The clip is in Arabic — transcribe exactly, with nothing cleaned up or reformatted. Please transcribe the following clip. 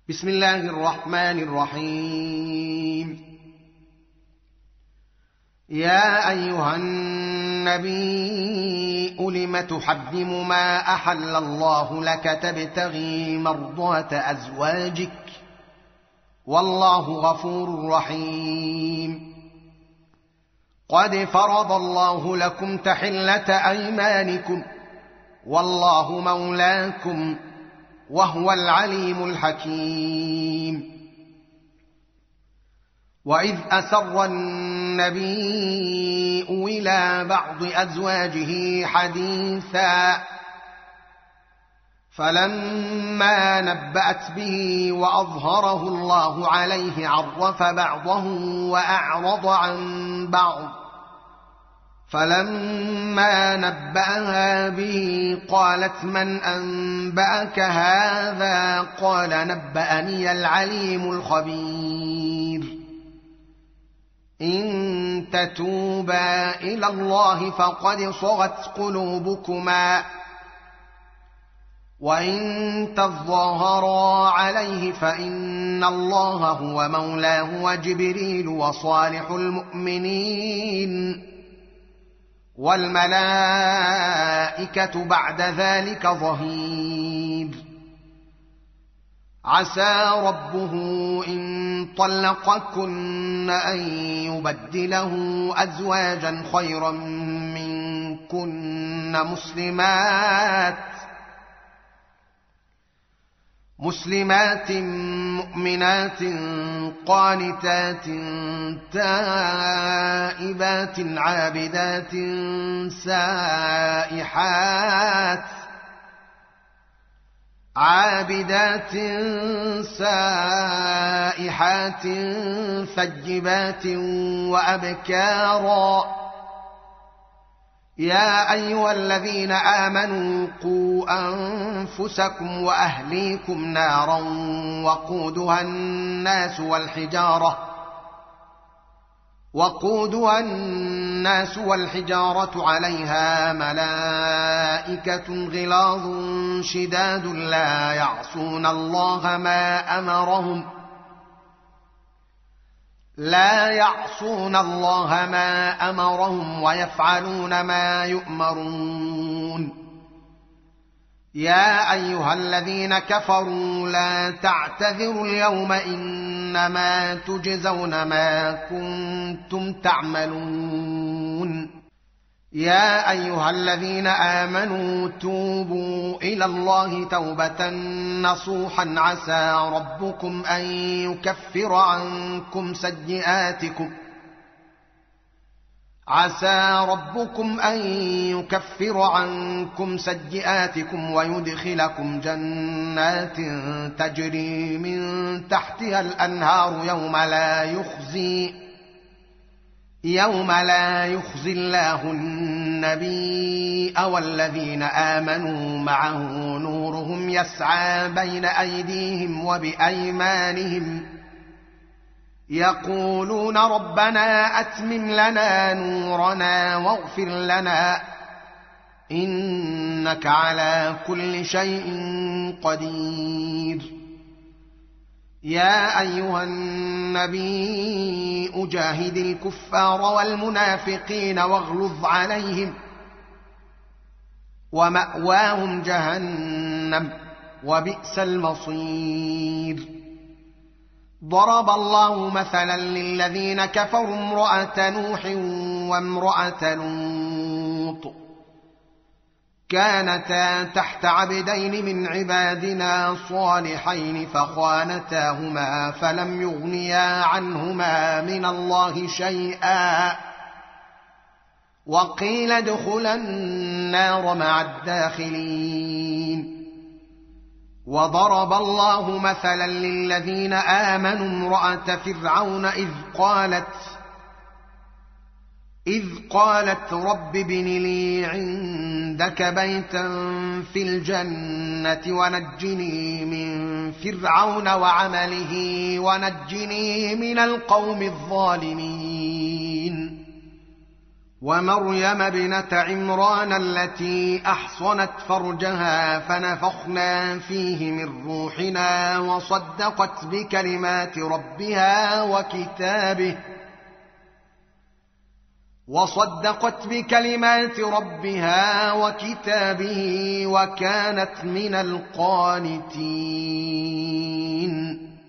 بسم الله الرحمن الرحيم. يا أيها النبي لم تحرم ما أحل الله لك تبتغي مرضات أزواجك والله غفور رحيم. قد فرض الله لكم تحلة أيمانكم والله مولاكم وهو العليم الحكيم. وإذ أسر النبي إلى بعض أزواجه حديثا فلما نبأت به وأظهره الله عليه عرف بعضه وأعرض عن بعض، فلما نبأها به قالت من أنبأك هذا؟ قال نبأني العليم الخبير. إن تتوبا إلى الله فقد صغت قلوبكما وإن تظاهرا عليه فإن الله هو مولاه وجبريل وصالح المؤمنين والملائكة بعد ذلك ظهير. عسى ربه إن طلقكن أن يبدله أزواجا خيرا منكن مسلمات مسلمات مؤمنات قانتات تائبات عابدات سائحات عابدات سائحات ثيبات وأبكارا. يا أيها الذين آمنوا قوا أنفسكم وأهليكم نارا وقودها الناس والحجارة وقودها الناس والحجارة عليها ملائكة غلاظ شداد لا يعصون الله ما أمرهم لا يعصون الله ما أمرهم ويفعلون ما يؤمرون. يا أيها الذين كفروا لا تعتذروا اليوم إنما تجزون ما كنتم تعملون. يا أيها الذين آمنوا توبوا إلى الله توبة نصوحا عسى ربكم أن يكفر عنكم سيئاتكم عسى ربكم أن يكفر عنكم سيئاتكم ويدخلكم جنات تجري من تحتها الأنهار يوم لا يخزي يوم لا يخزي الله النبي والذين آمنوا معه نورهم يسعى بين أيديهم وبأيمانهم يقولون ربنا أتمم لنا نورنا واغفر لنا إنك على كل شيء قدير. يا أيها النبي أجاهد الكفار والمنافقين واغلظ عليهم ومأواهم جهنم وبئس المصير. ضرب الله مثلا للذين كفروا امرأة نوح وامرأة لوط كانتا تحت عبدين من عبادنا صالحين فخانتاهما فلم يغنيا عنهما من الله شيئا وقيل ادخلا النار مع الداخلين. وضرب الله مثلا للذين آمنوا امرأة فرعون إذ قالت إذ قالت رب ابن لي عندك بيتا في الجنة ونجني من فرعون وعمله ونجني من القوم الظالمين. ومريم ابنة عمران التي أحصنت فرجها فنفخنا فيه من روحنا وصدقت بكلمات ربها وكتابه وصدقت بكلمات ربها وكتابه وكانت من القانتين